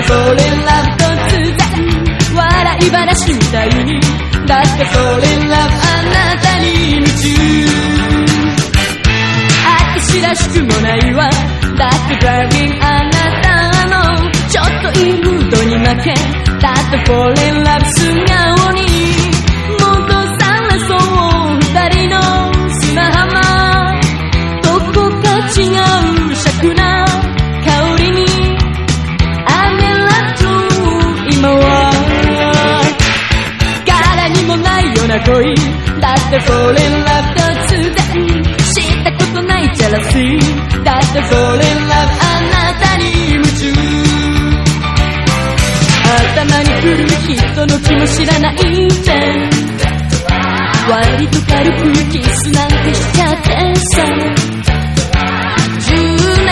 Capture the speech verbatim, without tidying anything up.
fall in love 突然笑い話みたいにだって fall in love あなたに夢中私らしくもないわだって driving あなたのちょっといいムードに負けだって fall in love 素顔に戻されそう二人の砂浜どこか違う尺な香りに I'm in love too 今は柄にもないような恋だって fall in love 突然知ったことないジェラシーだって fall in love あなたに夢中頭に来る人の気も知らないぜ割と軽くキスなんてしちゃってさ